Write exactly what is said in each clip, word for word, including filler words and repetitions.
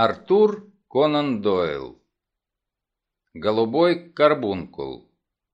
Артур Конан Дойл. Голубой карбункул.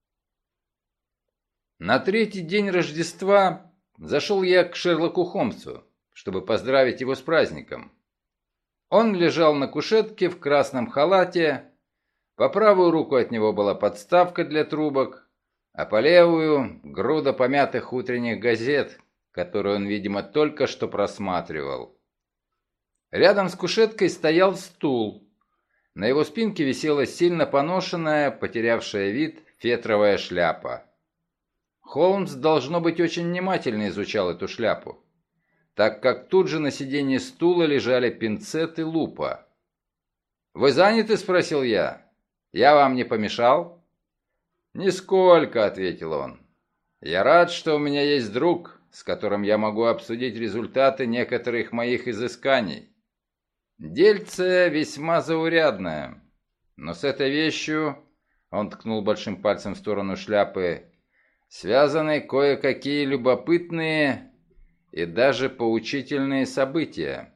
На третий день Рождества зашел я к Шерлоку Холмсу, чтобы поздравить его с праздником. Он лежал на кушетке в красном халате, по правую руку от него была подставка для трубок, а по левую — груда помятых утренних газет, которую он, видимо, только что просматривал. Рядом с кушеткой стоял стул. На его спинке висела сильно поношенная, потерявшая вид, фетровая шляпа. Холмс, должно быть, очень внимательно изучал эту шляпу, так как тут же на сиденье стула лежали пинцет и лупа. «Вы заняты?» — спросил я. «Я вам не помешал?» «Нисколько», — ответил он. «Я рад, что у меня есть друг, с которым я могу обсудить результаты некоторых моих изысканий. Дельце весьма заурядное, но с этой вещью, — он ткнул большим пальцем в сторону шляпы, — связаны кое-какие любопытные и даже поучительные события».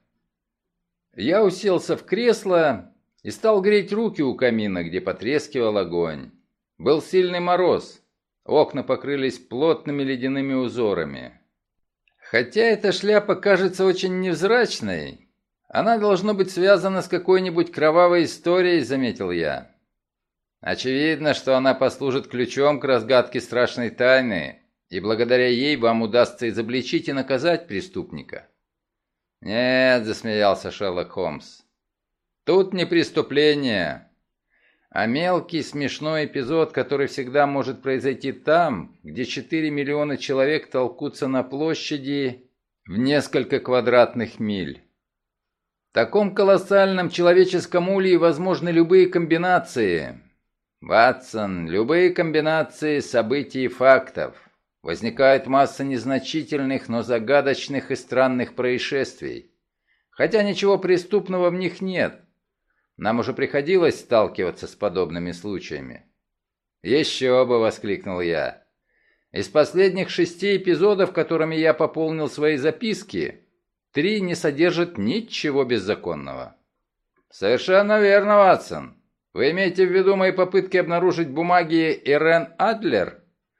Я уселся в кресло и стал греть руки у камина, где потрескивал огонь. Был сильный мороз, окна покрылись плотными ледяными узорами. Хотя эта шляпа кажется очень невзрачной, она должна быть связана с какой-нибудь кровавой историей, заметил я. Очевидно, что она послужит ключом к разгадке страшной тайны, и благодаря ей вам удастся изобличить и наказать преступника. Нет, засмеялся Шерлок Холмс. Тут не преступление, а мелкий смешной эпизод, который всегда может произойти там, где четыре миллиона человек толкутся на площади в несколько квадратных миль. В таком колоссальном человеческом улье возможны любые комбинации. Ватсон, любые комбинации событий и фактов. Возникает масса незначительных, но загадочных и странных происшествий. Хотя ничего преступного в них нет. Нам уже приходилось сталкиваться с подобными случаями. «Еще бы!» — воскликнул я. «Из последних шести эпизодов, которыми я пополнил свои записки, три не содержат ничего беззаконного». «Совершенно верно, Ватсон. Вы имеете в виду мои попытки обнаружить бумаги Ирен Адлер?»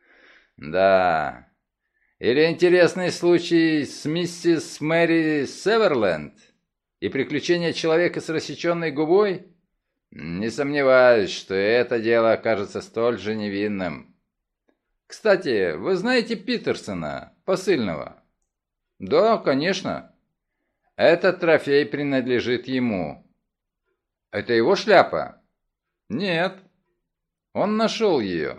«Да. Или интересный случай с миссис Мэри Северленд и приключения человека с рассеченной губой? Не сомневаюсь, что это дело окажется столь же невинным. Кстати, вы знаете Питерсона, посыльного?» «Да, конечно. Этот трофей принадлежит ему». «Это его шляпа?» «Нет. Он нашел ее.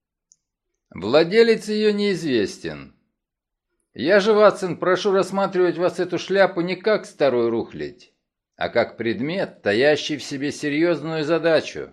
Владелец ее неизвестен. Я же, Ватсон, прошу рассматривать вас эту шляпу не как старую рухлядь, а как предмет, таящий в себе серьезную задачу.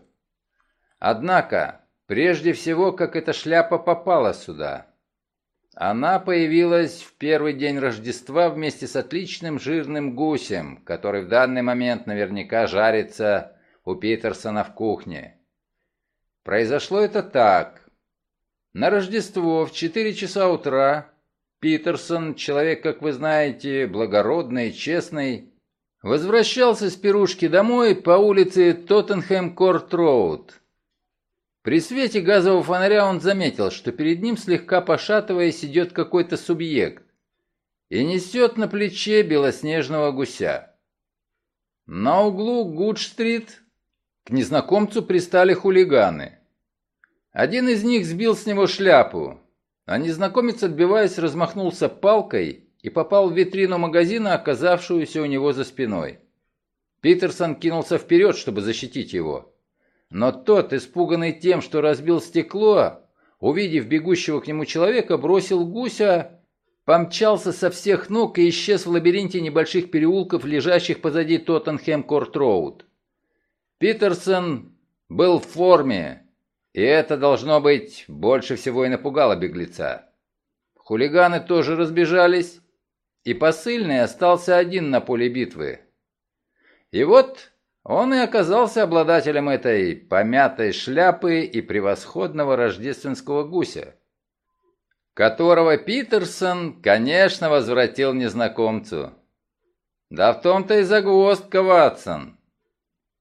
Однако, прежде всего, как эта шляпа попала сюда. Она появилась в первый день Рождества вместе с отличным жирным гусем, который в данный момент наверняка жарится у Питерсона в кухне. Произошло это так. На Рождество в четыре часа утра Питерсон, человек, как вы знаете, благородный и честный, возвращался с пирушки домой по улице Тоттенхэм-Корт-Роуд. При свете газового фонаря он заметил, что перед ним, слегка пошатываясь, идет какой-то субъект и несет на плече белоснежного гуся. На углу Гудж-стрит к незнакомцу пристали хулиганы. Один из них сбил с него шляпу, а незнакомец, отбиваясь, размахнулся палкой и попал в витрину магазина, оказавшуюся у него за спиной. Питерсон кинулся вперед, чтобы защитить его. Но тот, испуганный тем, что разбил стекло, увидев бегущего к нему человека, бросил гуся, помчался со всех ног и исчез в лабиринте небольших переулков, лежащих позади Тоттенхэм-Корт-Роуд. Питерсон был в форме, и это, должно быть, больше всего и напугало беглеца. Хулиганы тоже разбежались, и посыльный остался один на поле битвы. И вот он и оказался обладателем этой помятой шляпы и превосходного рождественского гуся, которого Питерсон, конечно, возвратил незнакомцу. Да в том-то и загвоздка, Ватсон.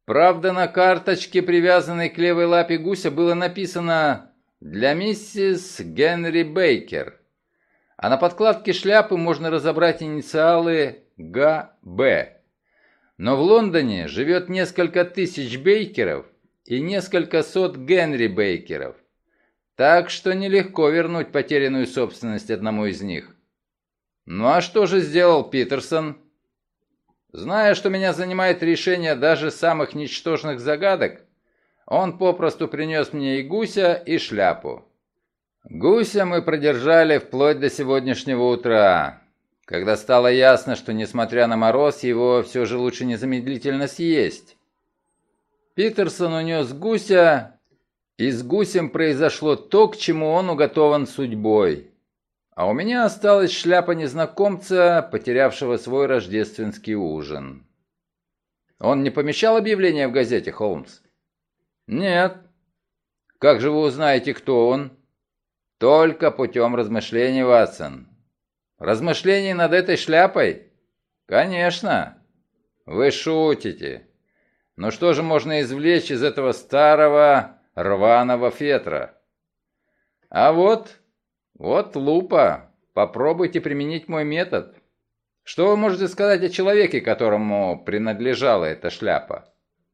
Правда, на карточке, привязанной к левой лапе гуся, было написано «Для миссис Генри Бейкер». А на подкладке шляпы можно разобрать инициалы Г Б. Но в Лондоне живет несколько тысяч Бейкеров и несколько сот Генри Бейкеров. Так что нелегко вернуть потерянную собственность одному из них. Ну а что же сделал Питерсон? Зная, что меня занимает решение даже самых ничтожных загадок, он попросту принес мне и гуся, и шляпу. Гуся мы продержали вплоть до сегодняшнего утра, когда стало ясно, что, несмотря на мороз, его все же лучше незамедлительно съесть. Питерсон унес гуся, и с гусем произошло то, к чему он уготован судьбой. А у меня осталась шляпа незнакомца, потерявшего свой рождественский ужин. Он не помещал объявление в газете, Холмс? Нет. Как же вы узнаете, кто он? Только путем размышлений, Ватсон. Размышлений над этой шляпой? Конечно. Вы шутите. Но что же можно извлечь из этого старого рваного фетра? А вот... Вот лупа. Попробуйте применить мой метод. Что вы можете сказать о человеке, которому принадлежала эта шляпа?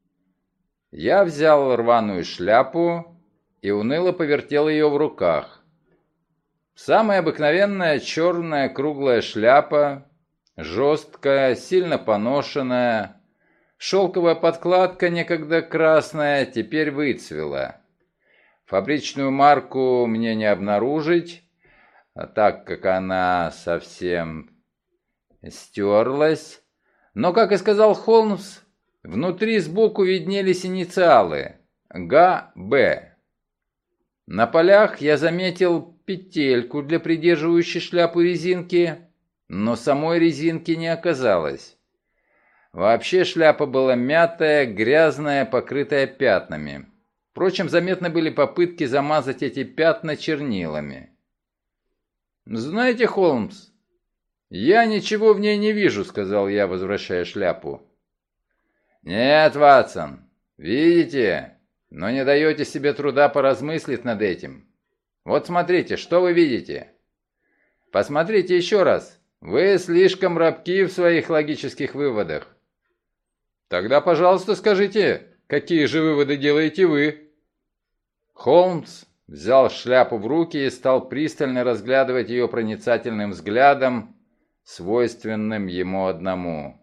Я взял рваную шляпу и уныло повертел ее в руках. Самая обыкновенная черная круглая шляпа, жесткая, сильно поношенная. Шелковая подкладка, некогда красная, теперь выцвела. Фабричную марку мне не обнаружить, так как она совсем стерлась. Но, как и сказал Холмс, внутри сбоку виднелись инициалы Г Б. На полях я заметил петельку для придерживающей шляпу резинки, но самой резинки не оказалось. Вообще шляпа была мятая, грязная, покрытая пятнами. Впрочем, заметны были попытки замазать эти пятна чернилами. «Знаете, Холмс, я ничего в ней не вижу», — сказал я, возвращая шляпу. «Нет, Ватсон, видите, но не даете себе труда поразмыслить над этим. Вот смотрите, что вы видите? Посмотрите еще раз, вы слишком рабки в своих логических выводах». «Тогда, пожалуйста, скажите, какие же выводы делаете вы?» Холмс взял шляпу в руки и стал пристально разглядывать ее проницательным взглядом, свойственным ему одному.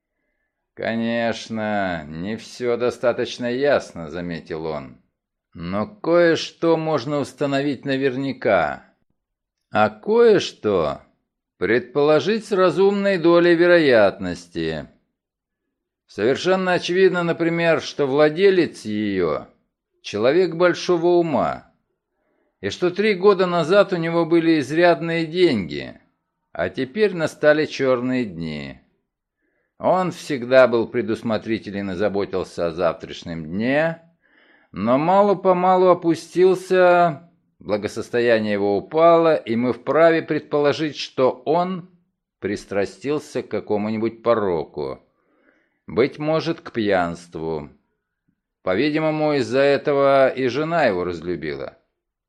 «Конечно, не все достаточно ясно», — заметил он. «Но кое-что можно установить наверняка. А кое-что предположить с разумной долей вероятности. Совершенно очевидно, например, что владелец ее — человек большого ума, и что три года назад у него были изрядные деньги, а теперь настали черные дни. Он всегда был предусмотрителен и заботился о завтрашнем дне, но мало-помалу опустился, благосостояние его упало, и мы вправе предположить, что он пристрастился к какому-нибудь пороку, быть может, к пьянству. По-видимому, из-за этого и жена его разлюбила.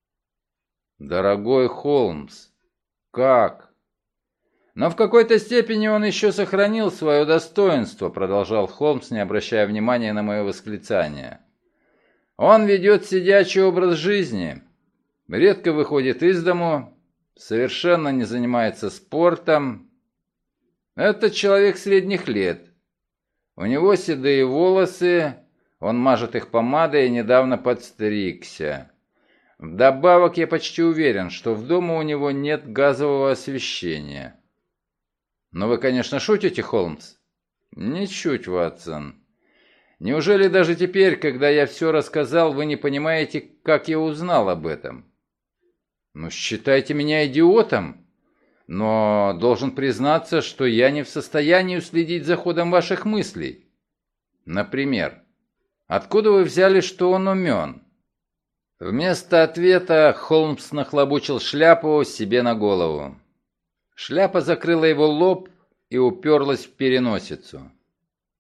Дорогой Холмс, как? Но в какой-то степени он еще сохранил свое достоинство, продолжал Холмс, не обращая внимания на мое восклицание. Он ведет сидячий образ жизни, редко выходит из дому, совершенно не занимается спортом. Это человек средних лет. У него седые волосы, он мажет их помадой и недавно подстригся. Вдобавок, я почти уверен, что в доме у него нет газового освещения. Но вы, конечно, шутите, Холмс? Ничуть, Ватсон. Неужели даже теперь, когда я все рассказал, вы не понимаете, как я узнал об этом? Ну, считайте меня идиотом, но должен признаться, что я не в состоянии уследить за ходом ваших мыслей. Например, откуда вы взяли, что он умен? Вместо ответа Холмс нахлобучил шляпу себе на голову. Шляпа закрыла его лоб и уперлась в переносицу.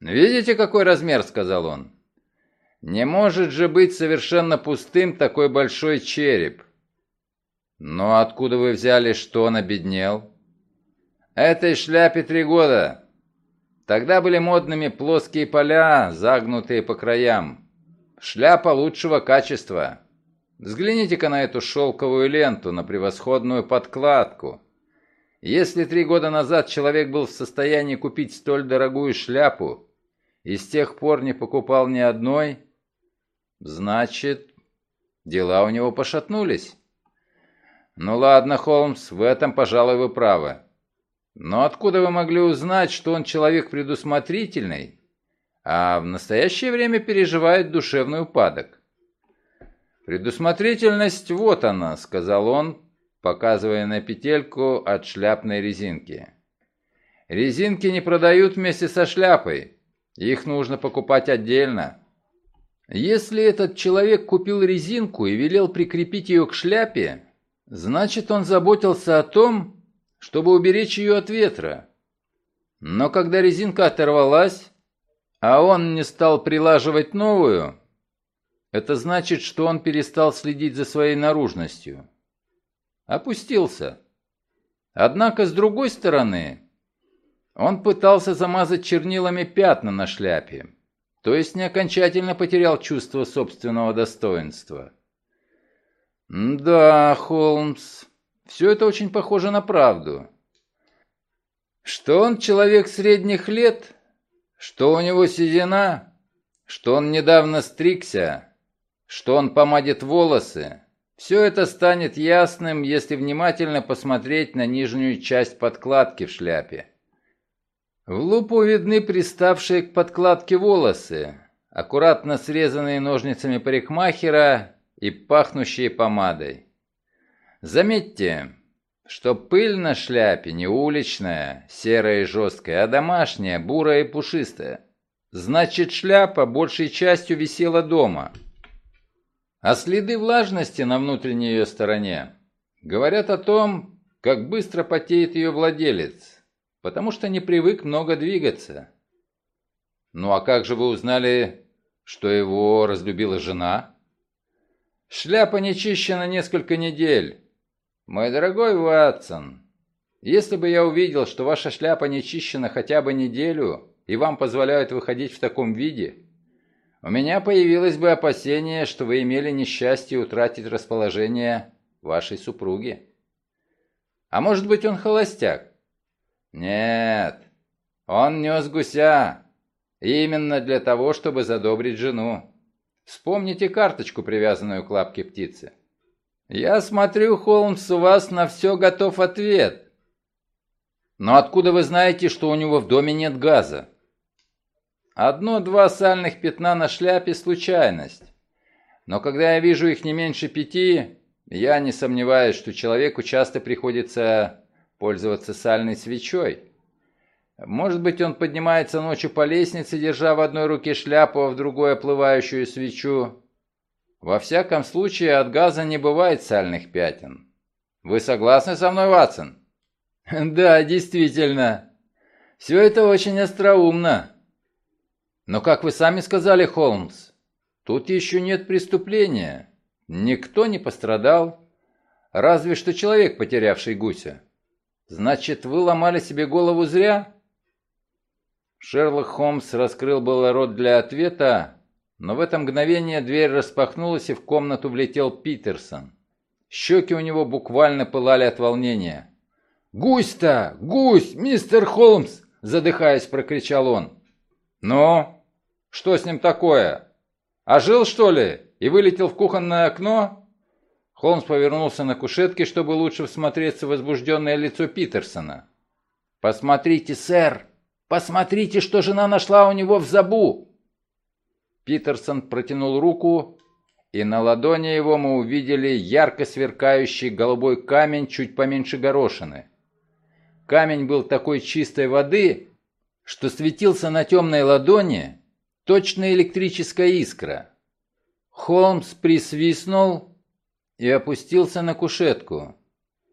«Видите, какой размер?» — сказал он. «Не может же быть совершенно пустым такой большой череп». «Но откуда вы взяли, что он обеднел?» «Этой шляпе три года. Тогда были модными плоские поля, загнутые по краям. Шляпа лучшего качества. Взгляните-ка на эту шелковую ленту, на превосходную подкладку. Если три года назад человек был в состоянии купить столь дорогую шляпу и с тех пор не покупал ни одной, значит, дела у него пошатнулись». «Ну ладно, Холмс, в этом, пожалуй, вы правы. Но откуда вы могли узнать, что он человек предусмотрительный, а в настоящее время переживает душевный упадок?» «Предусмотрительность вот она», — сказал он, показывая на петельку от шляпной резинки. «Резинки не продают вместе со шляпой. Их нужно покупать отдельно. Если этот человек купил резинку и велел прикрепить ее к шляпе, значит, он заботился о том, чтобы уберечь ее от ветра. Но когда резинка оторвалась, а он не стал прилаживать новую, это значит, что он перестал следить за своей наружностью. Опустился. Однако, с другой стороны, он пытался замазать чернилами пятна на шляпе, то есть не окончательно потерял чувство собственного достоинства. «Да, Холмс, все это очень похоже на правду. Что он человек средних лет, что у него седина, что он недавно стригся, что он помадит волосы, все это станет ясным, если внимательно посмотреть на нижнюю часть подкладки в шляпе. В лупу видны приставшие к подкладке волосы, аккуратно срезанные ножницами парикмахера и пахнущие помадой. Заметьте, что пыль на шляпе не уличная, серая и жесткая, а домашняя, бурая и пушистая. Значит, шляпа большей частью висела дома. А следы влажности на внутренней ее стороне говорят о том, как быстро потеет ее владелец, потому что не привык много двигаться. Ну а как же вы узнали, что его разлюбила жена? Шляпа не чищена несколько недель. Мой дорогой Ватсон, если бы я увидел, что ваша шляпа не чищена хотя бы неделю, и вам позволяют выходить в таком виде, у меня появилось бы опасение, что вы имели несчастье утратить расположение вашей супруги. А может быть, он холостяк? Нет, он нес гуся, именно для того, чтобы задобрить жену. Вспомните карточку, привязанную к лапке птицы. Я смотрю, Холмс, у вас на все готов ответ. Но откуда вы знаете, что у него в доме нет газа? Одно-два сальных пятна на шляпе – случайность. Но когда я вижу их не меньше пяти, я не сомневаюсь, что человеку часто приходится пользоваться сальной свечой. Может быть, он поднимается ночью по лестнице, держа в одной руке шляпу, а в другой оплывающую свечу. Во всяком случае, от газа не бывает сальных пятен. Вы согласны со мной, Ватсон? Да, действительно. Все это очень остроумно. Но, как вы сами сказали, Холмс, тут еще нет преступления. Никто не пострадал, разве что человек, потерявший гуся. Значит, вы ломали себе голову зря? Шерлок Холмс раскрыл было рот для ответа, но в это мгновение дверь распахнулась, и в комнату влетел Питерсон. Щеки у него буквально пылали от волнения. «Гусь-то! Гусь! Мистер Холмс!» – задыхаясь, прокричал он. «Ну, что с ним такое? Ожил, что ли, и вылетел в кухонное окно?» Холмс повернулся на кушетке, чтобы лучше всмотреться в возбужденное лицо Питерсона. «Посмотрите, сэр! Посмотрите, что жена нашла у него в забу!» Питерсон протянул руку, и на ладони его мы увидели ярко сверкающий голубой камень чуть поменьше горошины. Камень был такой чистой воды, что светился на темной ладони точно электрическая искра. Холмс присвистнул и опустился на кушетку.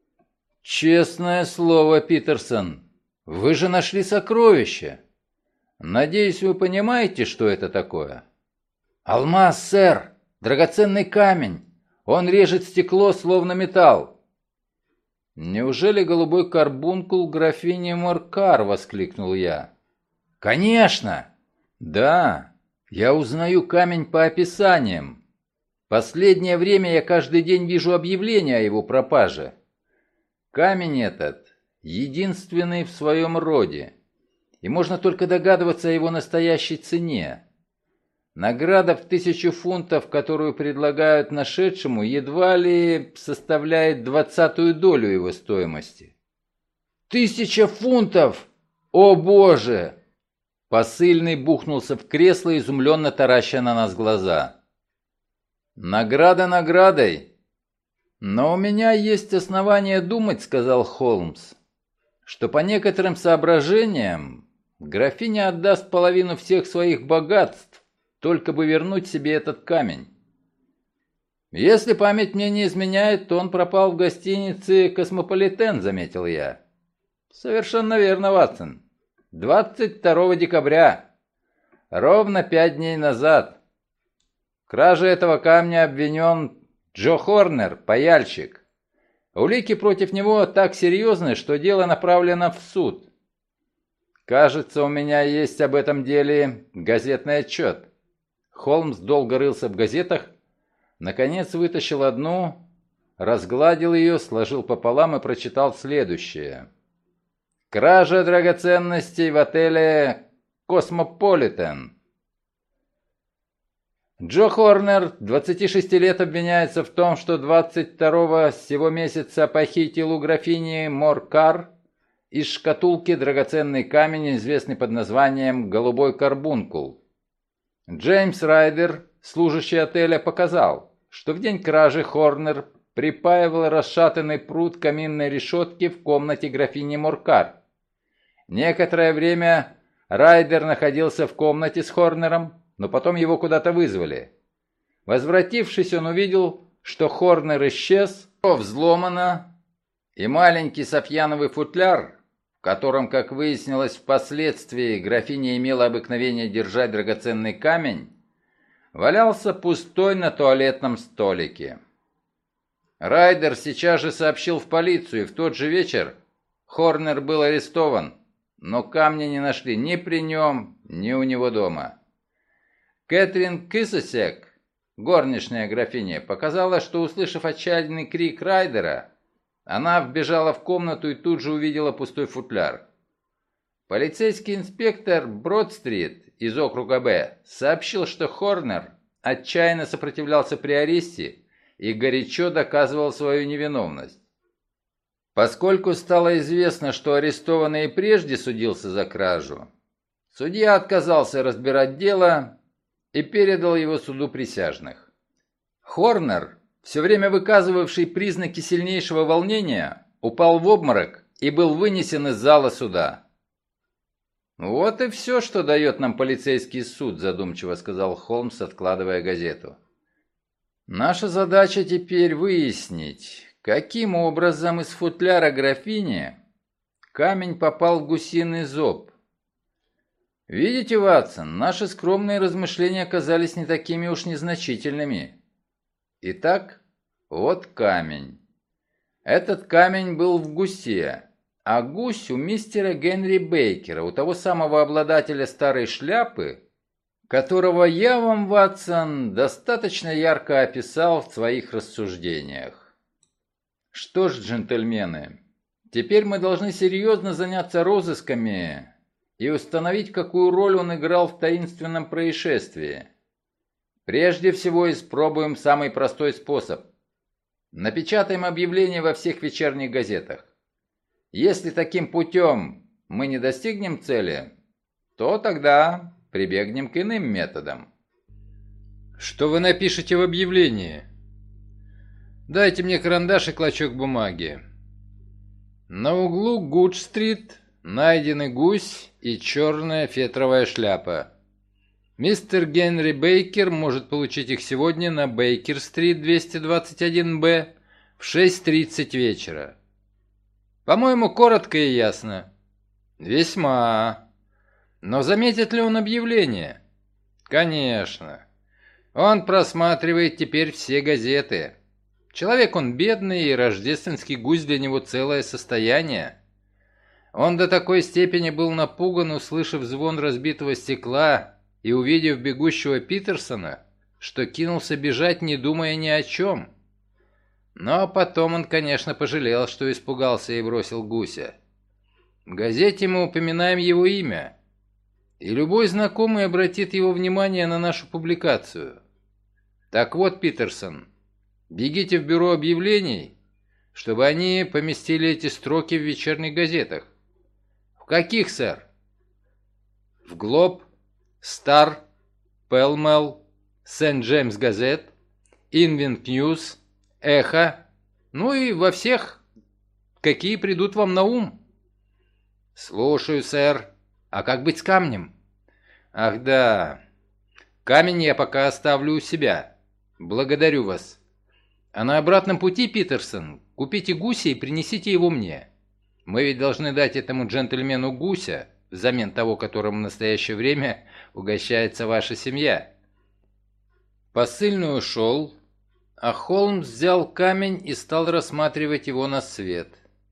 «Честное слово, Питерсон, вы же нашли сокровище. Надеюсь, вы понимаете, что это такое? Алмаз, сэр! Драгоценный камень! Он режет стекло, словно металл. Неужели голубой карбункул графини Моркар? Воскликнул я. Конечно! Да, я узнаю камень по описаниям. Последнее время я каждый день вижу объявления о его пропаже. Камень этот единственный в своем роде, и можно только догадываться о его настоящей цене. Награда в тысячу фунтов, которую предлагают нашедшему, едва ли составляет двадцатую долю его стоимости. «Тысяча фунтов! О боже!» Посыльный бухнулся в кресло, изумленно тараща на нас глаза. «Награда наградой! Но у меня есть основания думать, — сказал Холмс, — что по некоторым соображениям графиня отдаст половину всех своих богатств, только бы вернуть себе этот камень. Если память мне не изменяет, то он пропал в гостинице «Космополитен», — заметил я. Совершенно верно, Ватсон. двадцать второго декабря. Ровно пять дней назад. В краже этого камня обвинен Джо Хорнер, паяльщик. Улики против него так серьезны, что дело направлено в суд. Кажется, у меня есть об этом деле газетный отчет. Холмс долго рылся в газетах, наконец вытащил одну, разгладил ее, сложил пополам и прочитал следующее. «Кража драгоценностей в отеле «Космополитен». Джо Хорнер, двадцати шести лет, обвиняется в том, что двадцать второго сего месяца похитил у графини Моркар из шкатулки драгоценный камень, известный под названием «Голубой карбункул». Джеймс Райдер, служащий отеля, показал, что в день кражи Хорнер припаивал расшатанный прут каминной решетки в комнате графини Моркар. Некоторое время Райдер находился в комнате с Хорнером, но потом его куда-то вызвали. Возвратившись, он увидел, что Хорнер исчез, все взломано, и маленький сафьяновый футляр, в котором, как выяснилось впоследствии, графиня имела обыкновение держать драгоценный камень, валялся пустой на туалетном столике. Райдер сейчас же сообщил в полицию, и в тот же вечер Хорнер был арестован, но камня не нашли ни при нем, ни у него дома. Кэтрин Кисосек, горничная графиня, показала, что, услышав отчаянный крик Райдера, она вбежала в комнату и тут же увидела пустой футляр. Полицейский инспектор Брод-стрит из округа Б сообщил, что Хорнер отчаянно сопротивлялся при аресте и горячо доказывал свою невиновность. Поскольку стало известно, что арестованный и прежде судился за кражу, судья отказался разбирать дело и передал его суду присяжных. Хорнер, все время выказывавший признаки сильнейшего волнения, упал в обморок и был вынесен из зала суда. «Вот и все, что дает нам полицейский суд», — задумчиво сказал Холмс, откладывая газету. «Наша задача теперь выяснить, каким образом из футляра графини камень попал в гусиный зоб. Видите, Ватсон, наши скромные размышления оказались не такими уж незначительными. Итак, вот камень. Этот камень был в гусе, а гусь у мистера Генри Бейкера, у того самого обладателя старой шляпы, которого я вам, Ватсон, достаточно ярко описал в своих рассуждениях. Что ж, джентльмены, теперь мы должны серьезно заняться розысками и установить, какую роль он играл в таинственном происшествии. Прежде всего испробуем самый простой способ. Напечатаем объявление во всех вечерних газетах. Если таким путем мы не достигнем цели, то тогда прибегнем к иным методам. Что вы напишете в объявлении? Дайте мне карандаш и клочок бумаги. На углу Гудж-стрит найдены гусь и черная фетровая шляпа. Мистер Генри Бейкер может получить их сегодня на Бейкер-стрит двести двадцать один Б в шесть тридцать вечера. По-моему, коротко и ясно. Весьма. Но заметит ли он объявление? Конечно. Он просматривает теперь все газеты. Человек он бедный, и рождественский гусь для него целое состояние. Он до такой степени был напуган, услышав звон разбитого стекла и увидев бегущего Питерсона, что кинулся бежать, не думая ни о чем. Но потом он, конечно, пожалел, что испугался и бросил гуся. В газете мы упоминаем его имя, и любой знакомый обратит его внимание на нашу публикацию. Так вот, Питерсон, бегите в бюро объявлений, чтобы они поместили эти строки в вечерних газетах. В каких, сэр? В Глоб, Стар, Пэлмэл, Сент-Джеймс Газет, Инвинг Ньюс, Эхо, ну и во всех, какие придут вам на ум. Слушаю, сэр. А как быть с камнем? Ах да, камень я пока оставлю у себя. Благодарю вас. А на обратном пути, Питерсон, купите гуся и принесите его мне. Мы ведь должны дать этому джентльмену гуся, взамен того, которым в настоящее время угощается ваша семья. Посыльный ушел, а Холмс взял камень и стал рассматривать его на свет.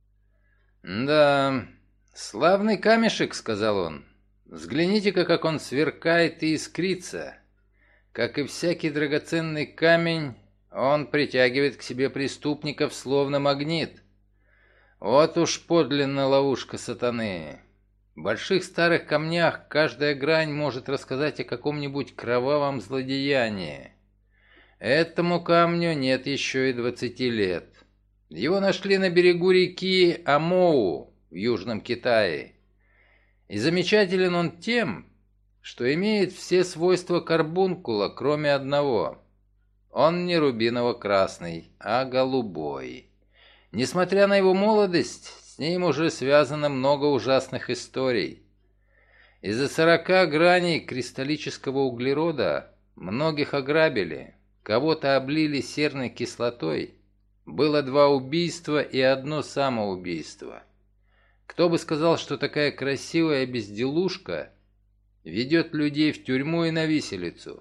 «Да, славный камешек», — сказал он. «Взгляните-ка, как он сверкает и искрится. Как и всякий драгоценный камень, он притягивает к себе преступников словно магнит. Вот уж подлинная ловушка сатаны. В больших старых камнях каждая грань может рассказать о каком-нибудь кровавом злодеянии. Этому камню нет еще и двадцати лет. Его нашли на берегу реки Амоу в Южном Китае. И замечателен он тем, что имеет все свойства карбункула, кроме одного. Он не рубиново-красный, а голубой. Несмотря на его молодость, с ним уже связано много ужасных историй. Из-за сорока граней кристаллического углерода многих ограбили, кого-то облили серной кислотой. Было два убийства и одно самоубийство. Кто бы сказал, что такая красивая безделушка ведет людей в тюрьму и на виселицу?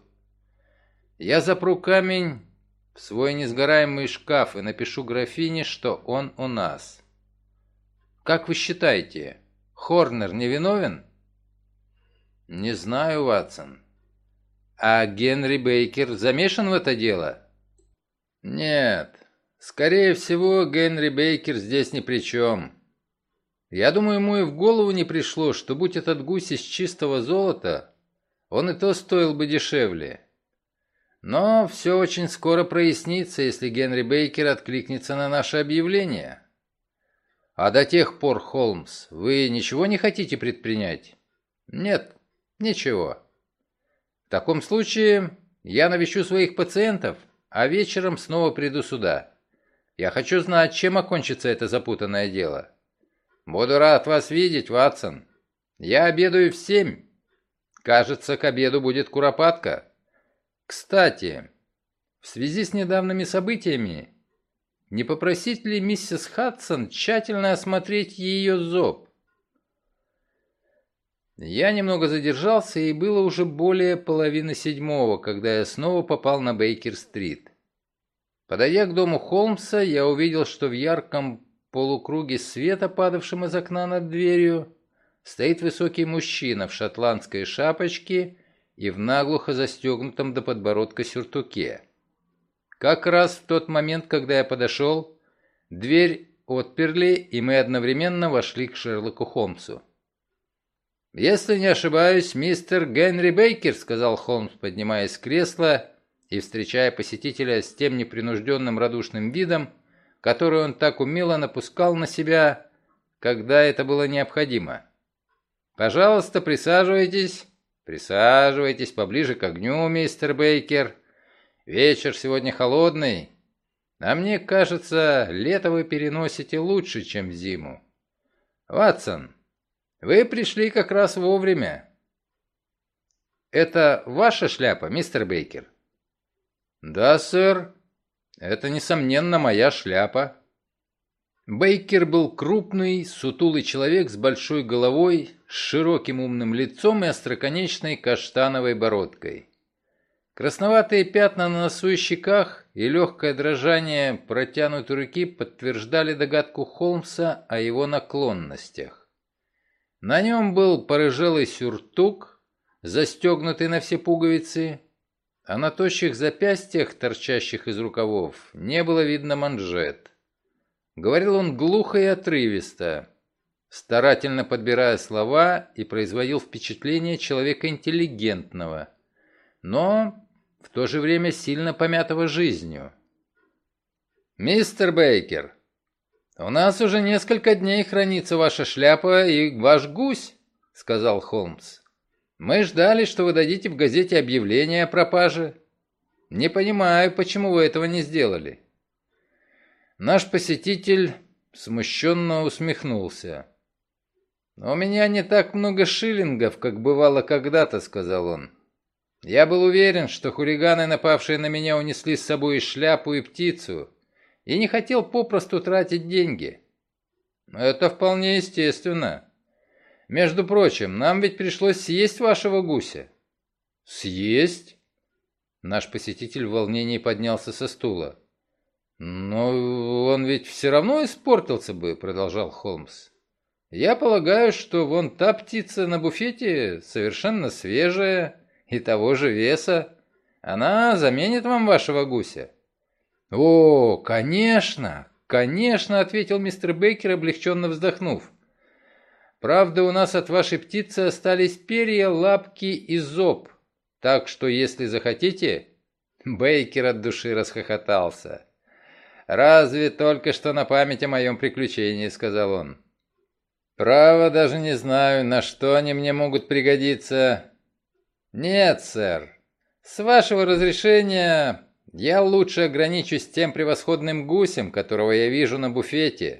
Я запру камень в свой несгораемый шкаф и напишу графине, что он у нас. Как вы считаете, Хорнер не виновен? Не знаю, Ватсон. А Генри Бейкер замешан в это дело? Нет. Скорее всего, Генри Бейкер здесь ни при чем. Я думаю, ему и в голову не пришло, что будь этот гусь из чистого золота, он и то стоил бы дешевле. Но все очень скоро прояснится, если Генри Бейкер откликнется на наше объявление. А до тех пор, Холмс, вы ничего не хотите предпринять? Нет, ничего. В таком случае я навещу своих пациентов, а вечером снова приду сюда. Я хочу знать, чем окончится это запутанное дело. Буду рад вас видеть, Ватсон. Я обедаю в семь. Кажется, к обеду будет куропатка. Кстати, в связи с недавними событиями, не попросить ли миссис Хадсон тщательно осмотреть ее зоб? Я немного задержался, и было уже более половины седьмого, когда я снова попал на Бейкер-стрит. Подойдя к дому Холмса, я увидел, что в ярком полукруге света, падавшем из окна над дверью, стоит высокий мужчина в шотландской шапочке и в наглухо застегнутом до подбородка сюртуке. Как раз в тот момент, когда я подошел, дверь отперли, и мы одновременно вошли к Шерлоку Холмсу. «Если не ошибаюсь, мистер Генри Бейкер», — сказал Холмс, поднимаясь с кресла и встречая посетителя с тем непринужденным радушным видом, который он так умело напускал на себя, когда это было необходимо. «Пожалуйста, присаживайтесь, присаживайтесь поближе к огню, мистер Бейкер. Вечер сегодня холодный, а мне кажется, лето вы переносите лучше, чем зиму. Ватсон, вы пришли как раз вовремя. Это ваша шляпа, мистер Бейкер?» «Да, сэр. Это, несомненно, моя шляпа». Бейкер был крупный, сутулый человек с большой головой, с широким умным лицом и остроконечной каштановой бородкой. Красноватые пятна на носу и щеках и легкое дрожание протянутой руки подтверждали догадку Холмса о его наклонностях. На нем был порыжелый сюртук, застегнутый на все пуговицы, а на тощих запястьях, торчащих из рукавов, не было видно манжет. Говорил он глухо и отрывисто, старательно подбирая слова, и производил впечатление человека интеллигентного, но в то же время сильно помятого жизнью. «Мистер Бейкер, у нас уже несколько дней хранится ваша шляпа и ваш гусь», — сказал Холмс. «Мы ждали, что вы дадите в газете объявление о пропаже. Не понимаю, почему вы этого не сделали». Наш посетитель смущенно усмехнулся. «У меня не так много шиллингов, как бывало когда-то», — сказал он. «Я был уверен, что хулиганы, напавшие на меня, унесли с собой и шляпу, и птицу, и не хотел попросту тратить деньги. Это вполне естественно. Между прочим, нам ведь пришлось съесть вашего гуся». «Съесть?» Наш посетитель в волнении поднялся со стула. «Но он ведь все равно испортился бы», — продолжал Холмс. «Я полагаю, что вон та птица на буфете совершенно свежая и того же веса. Она заменит вам вашего гуся». «О, конечно, конечно», — ответил мистер Бейкер, облегченно вздохнув. «Правда, у нас от вашей птицы остались перья, лапки и зоб, так что, если захотите...» Бейкер от души расхохотался. «Разве только что на память о моем приключении», — сказал он. «Право, даже не знаю, на что они мне могут пригодиться». «Нет, сэр. С вашего разрешения я лучше ограничусь тем превосходным гусем, которого я вижу на буфете».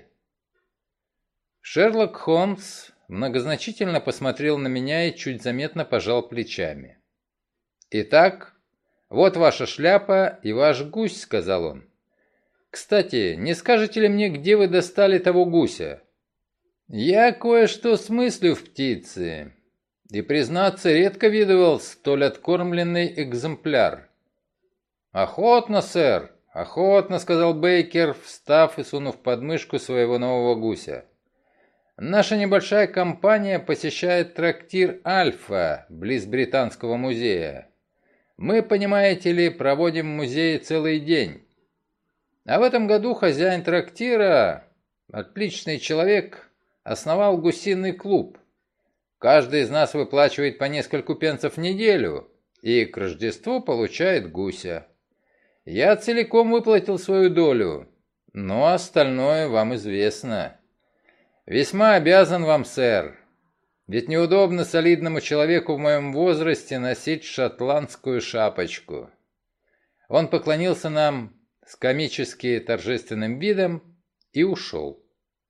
Шерлок Холмс многозначительно посмотрел на меня и чуть заметно пожал плечами. «Итак, вот ваша шляпа и ваш гусь», — сказал он. «Кстати, не скажете ли мне, где вы достали того гуся? Я кое-что смыслю в птице, и, признаться, редко видывал столь откормленный экземпляр». «Охотно, сэр, охотно», — сказал Бейкер, встав и сунув под мышку своего нового гуся. «Наша небольшая компания посещает трактир «Альфа» близ Британского музея. Мы, понимаете ли, проводим в музее целый день. А в этом году хозяин трактира, отличный человек, основал гусиный клуб. Каждый из нас выплачивает по нескольку пенсов в неделю и к Рождеству получает гуся. Я целиком выплатил свою долю, но остальное вам известно. Весьма обязан вам, сэр, ведь неудобно солидному человеку в моем возрасте носить шотландскую шапочку». Он поклонился нам с комически торжественным видом и ушел.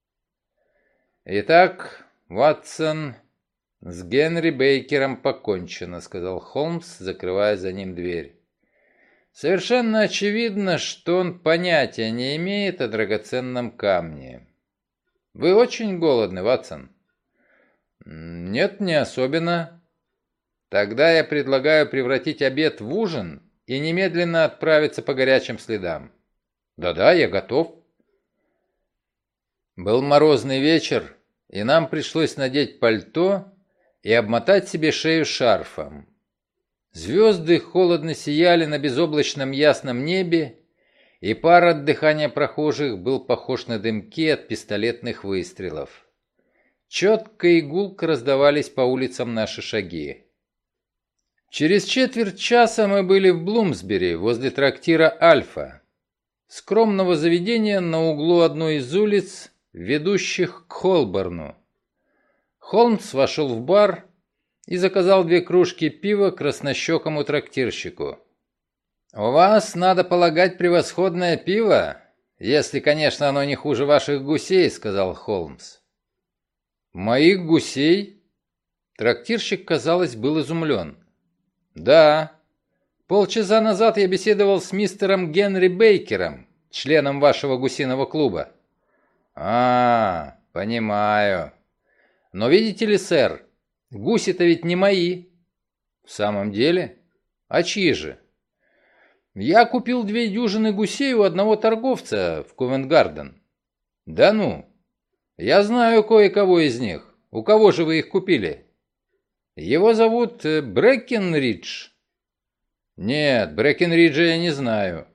«Итак, Ватсон, с Генри Бейкером покончено», — сказал Холмс, закрывая за ним дверь. «Совершенно очевидно, что он понятия не имеет о драгоценном камне. Вы очень голодны, Ватсон?» «Нет, не особенно». «Тогда я предлагаю превратить обед в ужин и немедленно отправиться по горячим следам». «Да-да, я готов». Был морозный вечер, и нам пришлось надеть пальто и обмотать себе шею шарфом. Звезды холодно сияли на безоблачном ясном небе, и пар от дыхания прохожих был похож на дымки от пистолетных выстрелов. Четко и гулко раздавались по улицам наши шаги. Через четверть часа мы были в Блумсбери, возле трактира «Альфа», скромного заведения на углу одной из улиц, ведущих к Холборну. Холмс вошел в бар и заказал две кружки пива краснощекому трактирщику. «У вас, надо полагать, превосходное пиво, если, конечно, оно не хуже ваших гусей», — сказал Холмс. «Моих гусей?» Трактирщик, казалось, был изумлен. «Да. Полчаса назад я беседовал с мистером Генри Бейкером, членом вашего гусиного клуба». «А, понимаю. Но видите ли, сэр, Гуси-то ведь не мои». «В самом деле? А чьи же?» «Я купил две дюжины гусей у одного торговца в Ковент-Гарден». «Да ну! Я знаю кое-кого из них. У кого же вы их купили?» «Его зовут э, Брэкенридж». «Нет, Брэкенриджа я не знаю».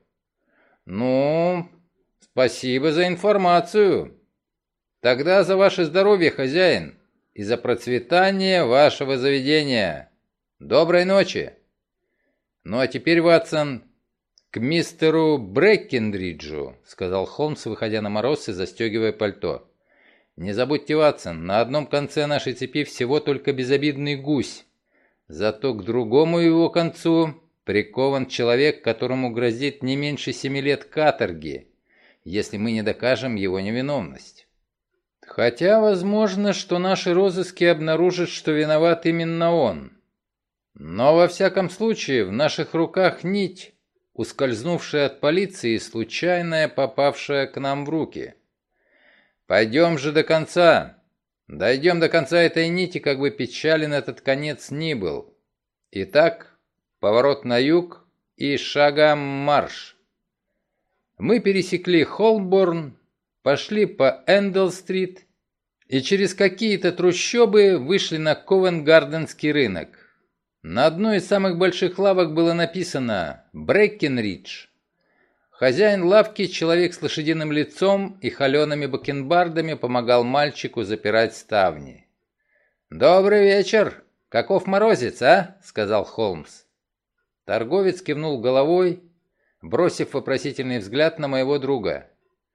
«Ну, спасибо за информацию. Тогда за ваше здоровье, хозяин, и за процветание вашего заведения. Доброй ночи». «Ну а теперь, Ватсон, к мистеру Брэкенриджу», — сказал Холмс, выходя на мороз и застегивая пальто. «Не забудьте, Ватсон, на одном конце нашей цепи всего только безобидный гусь. Зато к другому его концу прикован человек, которому грозит не меньше семи лет каторги, если мы не докажем его невиновность. Хотя возможно, что наши розыски обнаружат, что виноват именно он. Но во всяком случае в наших руках нить, ускользнувшая от полиции и случайная, попавшая к нам в руки. Пойдем же до конца. Дойдем до конца этой нити, как бы печален этот конец ни был. Итак, поворот на юг и шагом марш». Мы пересекли Холборн, пошли по Эндл-стрит и через какие-то трущобы вышли на Ковент-Гарденский рынок. На одной из самых больших лавок было написано «Брэкенридж». Хозяин лавки, человек с лошадиным лицом и холеными бакенбардами, помогал мальчику запирать ставни. «Добрый вечер! Каков морозец, а?» — сказал Холмс. Торговец кивнул головой, бросив вопросительный взгляд на моего друга.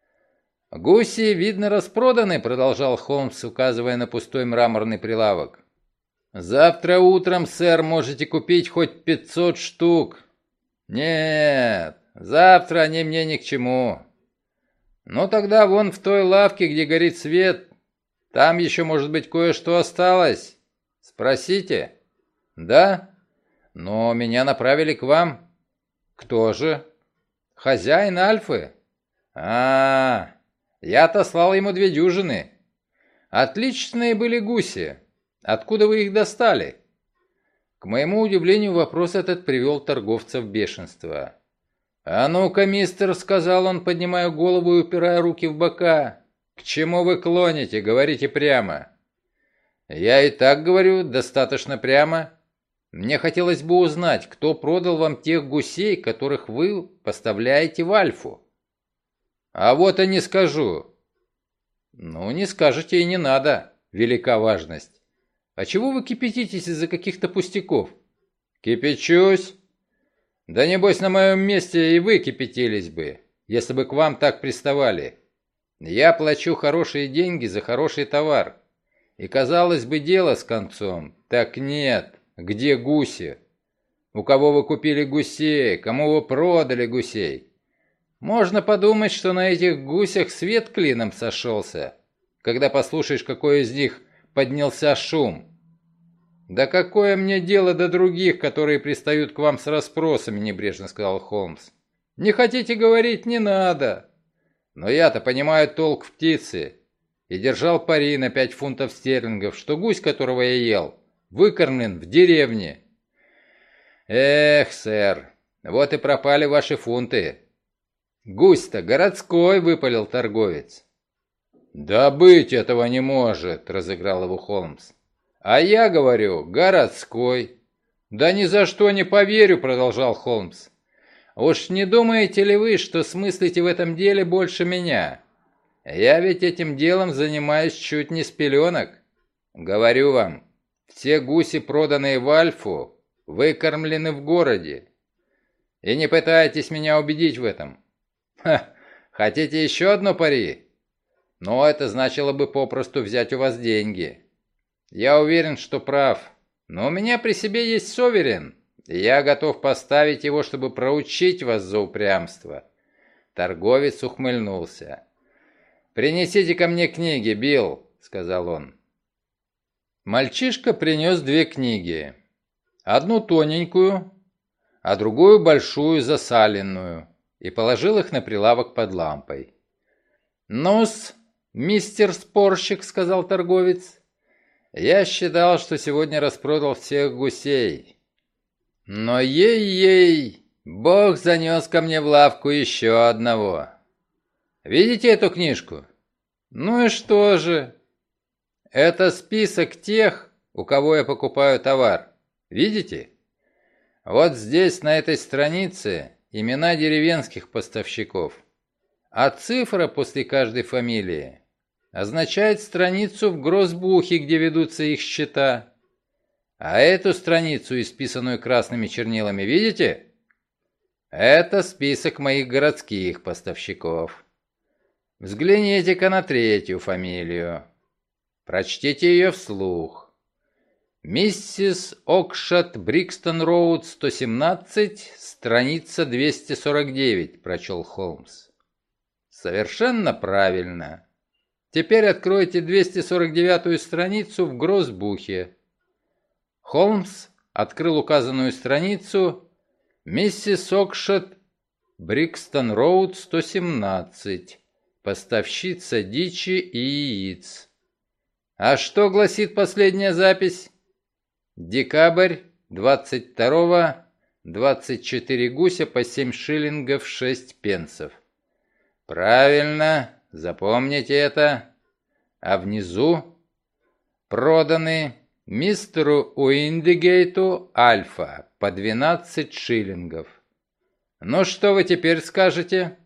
«Гуси, видно, распроданы», — продолжал Холмс, указывая на пустой мраморный прилавок. «Завтра утром, сэр, можете купить хоть пятьсот штук». «Нет, завтра они мне ни к чему». «Ну тогда вон в той лавке, где горит свет, там еще, может быть, кое-что осталось. Спросите». «Да? Но меня направили к вам». «Кто же?» «Хозяин Альфы». «А, я отослал ему две дюжины. Отличные были гуси. Откуда вы их достали?» К моему удивлению, вопрос этот привел торговца в бешенство. «А ну-ка, мистер», — сказал он, поднимая голову и упирая руки в бока, — «к чему вы клоните? Говорите прямо». «Я и так говорю, достаточно прямо. Мне хотелось бы узнать, кто продал вам тех гусей, которых вы поставляете в Альфу». «А вот и не скажу». «Ну, не скажете и не надо, велика важность. А чего вы кипятитесь из-за каких-то пустяков?» «Кипячусь? Да небось на моем месте и вы кипятились бы, если бы к вам так приставали. Я плачу хорошие деньги за хороший товар. И, казалось бы, дело с концом. Так нет. Где гуси? У кого вы купили гусей? Кому вы продали гусей? Можно подумать, что на этих гусях свет клином сошелся, когда послушаешь, какой из них поднялся шум. «Да какое мне дело до других, которые пристают к вам с расспросами», — небрежно сказал Холмс. «Не хотите говорить, не надо. Но я-то понимаю толк в птице и держал пари на пять фунтов стерлингов, что гусь, которого я ел, выкормлен в деревне». «Эх, сэр, вот и пропали ваши фунты». «Гусь-то городской», — выпалил торговец. «Да быть этого не может», — разыграл его Холмс. «А я говорю, городской». «Да ни за что не поверю», — продолжал Холмс. «Уж не думаете ли вы, что смыслите в этом деле больше меня? Я ведь этим делом занимаюсь чуть не с пеленок. Говорю вам, все гуси, проданные в Альфу, выкормлены в городе. И не пытайтесь меня убедить в этом. Ха, хотите еще одно пари? Но это значило бы попросту взять у вас деньги. Я уверен, что прав, но у меня при себе есть суверен, и я готов поставить его, чтобы проучить вас за упрямство». Торговец ухмыльнулся. «Принесите ко мне книги, Билл», — сказал он. Мальчишка принес две книги. Одну тоненькую, а другую большую засаленную, и положил их на прилавок под лампой. «Ну-с, мистер спорщик», — сказал торговец, Я считал, что сегодня распродал всех гусей. Но ей-ей, Бог занес ко мне в лавку еще одного. Видите эту книжку? Ну и что же? Это список тех, у кого я покупаю товар. Видите? Вот здесь, на этой странице, имена деревенских поставщиков. А цифра после каждой фамилии означает страницу в гроссбухе, где ведутся их счета. А эту страницу, исписанную красными чернилами, видите? Это список моих городских поставщиков. Взгляните-ка на третью фамилию. Прочтите ее вслух. Миссис Окшат, Брикстон Роуд, сто семнадцать, страница двести сорок девять, прочел Холмс. Совершенно правильно. Теперь откройте двести сорок девятую страницу в гроссбухе. Холмс открыл указанную страницу. Миссис Окшат, Брикстон Роуд, сто семнадцать. Поставщица дичи и яиц. А что гласит последняя запись? Декабрь двадцать второго, двадцать четыре гуся по семь шиллингов шесть пенсов. Правильно, запомните это. А внизу проданы мистеру Уиндигейту Альфа по двенадцать шиллингов. Ну что вы теперь скажете?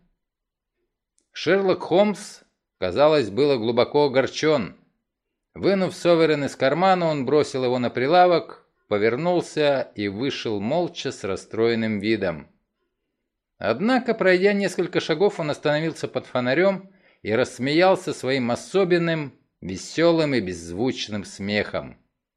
Шерлок Холмс, казалось, был глубоко огорчен. Вынув соверен из кармана, он бросил его на прилавок, повернулся и вышел молча с расстроенным видом. Однако, пройдя несколько шагов, он остановился под фонарем и рассмеялся своим особенным, веселым и беззвучным смехом.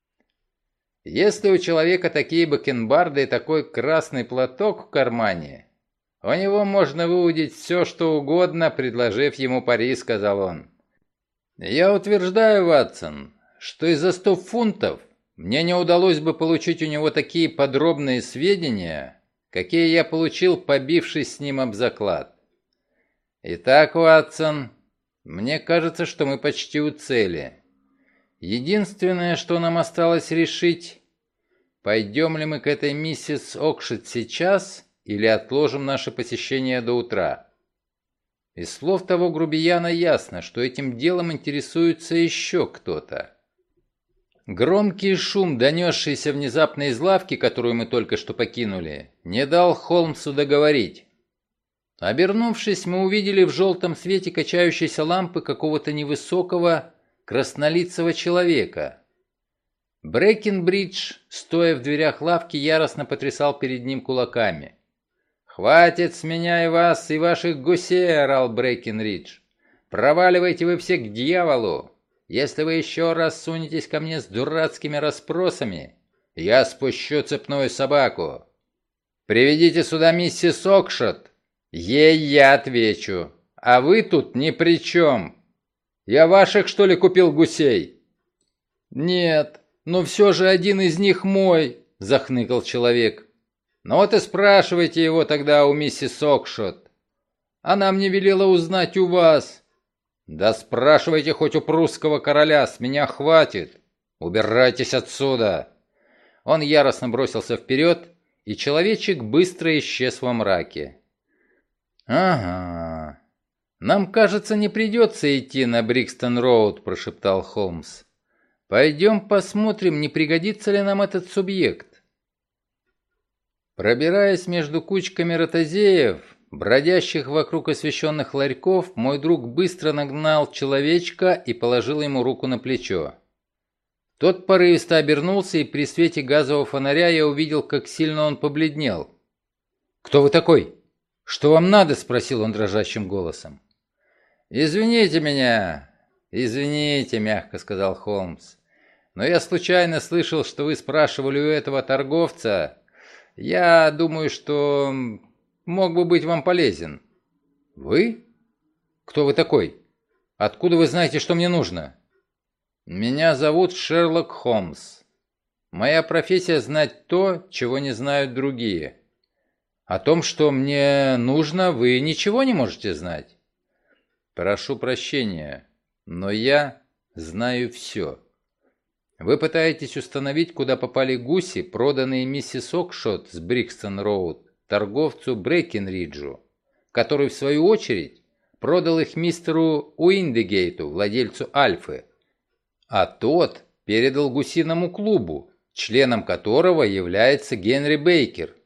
Если у человека такие бакенбарды и такой красный платок в кармане, у него можно выудить все, что угодно, предложив ему пари, сказал он. Я утверждаю, Ватсон, что из-за ста фунтов мне не удалось бы получить у него такие подробные сведения, какие я получил, побившись с ним об заклад. Итак, Ватсон, мне кажется, что мы почти у цели. Единственное, что нам осталось решить, пойдем ли мы к этой миссис Окшет сейчас или отложим наше посещение до утра. Из слов того грубияна ясно, что этим делом интересуется еще кто-то. Громкий шум, донесшийся внезапно из лавки, которую мы только что покинули, не дал Холмсу договорить. Обернувшись, мы увидели в желтом свете качающейся лампы какого-то невысокого, краснолицего человека. Брэкенбридж, стоя в дверях лавки, яростно потрясал перед ним кулаками. «Хватит с меня и вас, и ваших гусей!» – орал Брэкенридж. «Проваливайте вы все к дьяволу! Если вы еще раз сунетесь ко мне с дурацкими расспросами, я спущу цепную собаку! Приведите сюда миссис Окшот, ей я отвечу, а вы тут ни при чем! Я ваших, что ли, купил гусей?» «Нет, но все же один из них мой!» – захныкал человек. «Ну вот и спрашивайте его тогда у миссис Окшот. Она мне велела узнать у вас». «Да спрашивайте хоть у прусского короля, с меня хватит. Убирайтесь отсюда». Он яростно бросился вперед, и человечек быстро исчез во мраке. «Ага, нам, кажется, не придется идти на Брикстон-Роуд», – прошептал Холмс. «Пойдем посмотрим, не пригодится ли нам этот субъект». Пробираясь между кучками ротозеев, бродящих вокруг освещенных ларьков, мой друг быстро нагнал человечка и положил ему руку на плечо. Тот порывисто обернулся, и при свете газового фонаря я увидел, как сильно он побледнел. «Кто вы такой? Что вам надо?» – спросил он дрожащим голосом. «Извините меня, извините», – мягко сказал Холмс. «Но я случайно слышал, что вы спрашивали у этого торговца. Я думаю, что мог бы быть вам полезен». «Вы? Кто вы такой? Откуда вы знаете, что мне нужно?» «Меня зовут Шерлок Холмс. Моя профессия знать то, чего не знают другие. О том, что мне нужно, вы ничего не можете знать». «Прошу прощения, но я знаю все. Вы пытаетесь установить, куда попали гуси, проданные миссис Окшот с Брикстон-Роуд торговцу Брекенриджу, который, в свою очередь, продал их мистеру Уиндегейту, владельцу Альфы, а тот передал гусиному клубу, членом которого является Генри Бейкер.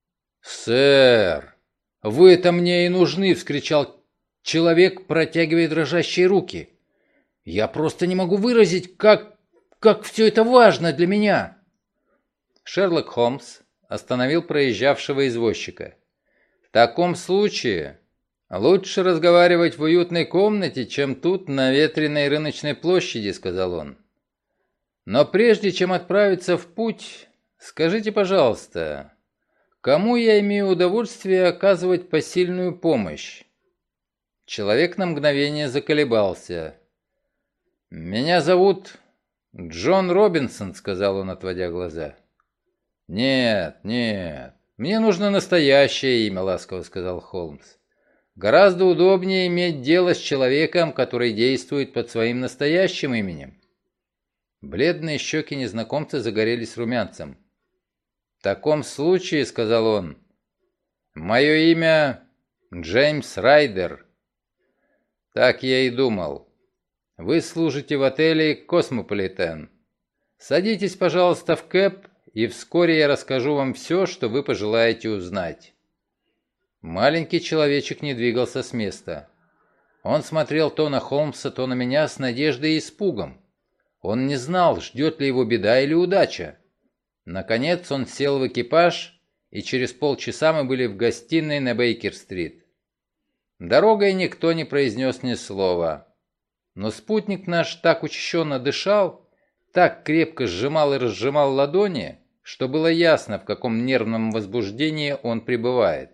«Сэр, вы-то мне и нужны!» — вскричал человек, протягивая дрожащие руки. «Я просто не могу выразить, как, как все это важно для меня!» Шерлок Холмс остановил проезжавшего извозчика. «В таком случае лучше разговаривать в уютной комнате, чем тут, на ветреной рыночной площади», — сказал он. «Но прежде чем отправиться в путь, скажите, пожалуйста, кому я имею удовольствие оказывать посильную помощь?» Человек на мгновение заколебался. «Меня зовут Джон Робинсон», — сказал он, отводя глаза. «Нет, нет, мне нужно настоящее имя», — ласково сказал Холмс. «Гораздо удобнее иметь дело с человеком, который действует под своим настоящим именем». Бледные щеки незнакомца загорелись румянцем. «В таком случае», — сказал он, — «мое имя Джеймс Райдер». «Так я и думал. Вы служите в отеле «Космополитен». Садитесь, пожалуйста, в кэб, и вскоре я расскажу вам все, что вы пожелаете узнать». Маленький человечек не двигался с места. Он смотрел то на Холмса, то на меня с надеждой и испугом. Он не знал, ждет ли его беда или удача. Наконец он сел в экипаж, и через полчаса мы были в гостиной на Бейкер-стрит. Дорогой никто не произнес ни слова. Но спутник наш так учащенно дышал, так крепко сжимал и разжимал ладони, что было ясно, в каком нервном возбуждении он пребывает.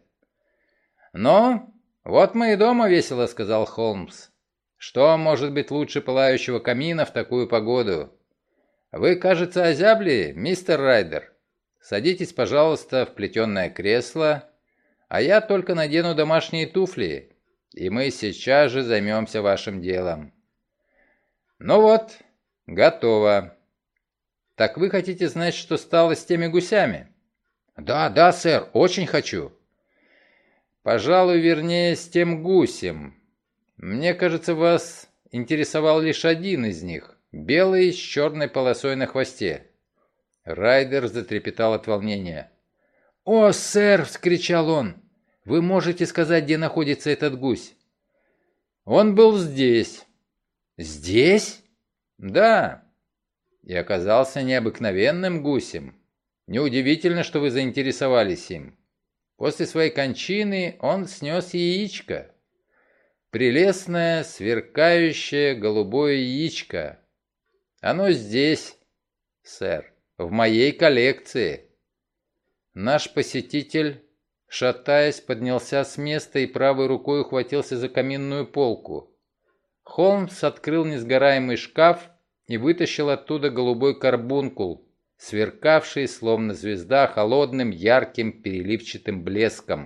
«Ну, вот мы и дома», — весело сказал Холмс. «Что может быть лучше пылающего камина в такую погоду? Вы, кажется, озябли, мистер Райдер. Садитесь, пожалуйста, в плетеное кресло, а я только надену домашние туфли, и мы сейчас же займемся вашим делом». «Ну вот, готово. Так вы хотите знать, что стало с теми гусями?» «Да, да, сэр, очень хочу». «Пожалуй, вернее, с тем гусем. Мне кажется, вас интересовал лишь один из них, белый с черной полосой на хвосте». Райдер затрепетал от волнения. «О, сэр!» — вскричал он. «Вы можете сказать, где находится этот гусь?» «Он был здесь». «Здесь?» «Да. И оказался необыкновенным гусем. Неудивительно, что вы заинтересовались им. После своей кончины он снес яичко. Прелестное, сверкающее голубое яичко. Оно здесь, сэр, в моей коллекции». Наш посетитель, шатаясь, поднялся с места и правой рукой ухватился за каминную полку. Холмс открыл несгораемый шкаф и вытащил оттуда голубой карбункул, сверкавший, словно звезда, холодным, ярким, переливчатым блеском.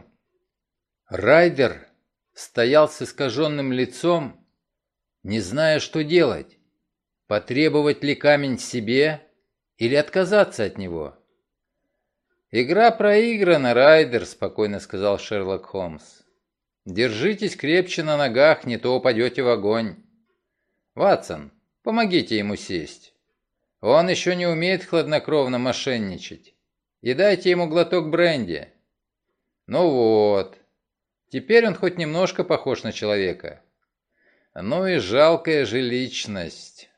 Райдер стоял с искаженным лицом, не зная, что делать. Потребовать ли камень себе или отказаться от него? «Игра проиграна, Райдер», — спокойно сказал Шерлок Холмс. «Держитесь крепче на ногах, не то упадете в огонь. Ватсон, помогите ему сесть. Он еще не умеет хладнокровно мошенничать. И дайте ему глоток бренди. Ну вот, теперь он хоть немножко похож на человека. Ну и жалкая же личность».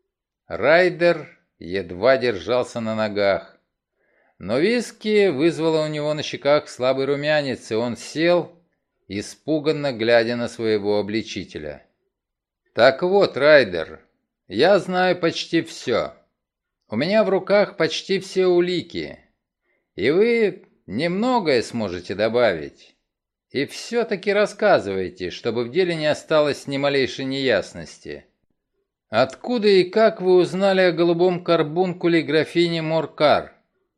Райдер едва держался на ногах. Но виски вызвало у него на щеках слабый румянец, и он сел, испуганно глядя на своего обличителя. «Так вот, Райдер, я знаю почти все. У меня в руках почти все улики, и вы немногое сможете добавить. И все-таки рассказывайте, чтобы в деле не осталось ни малейшей неясности. Откуда и как вы узнали о голубом карбункуле графини Моркар?»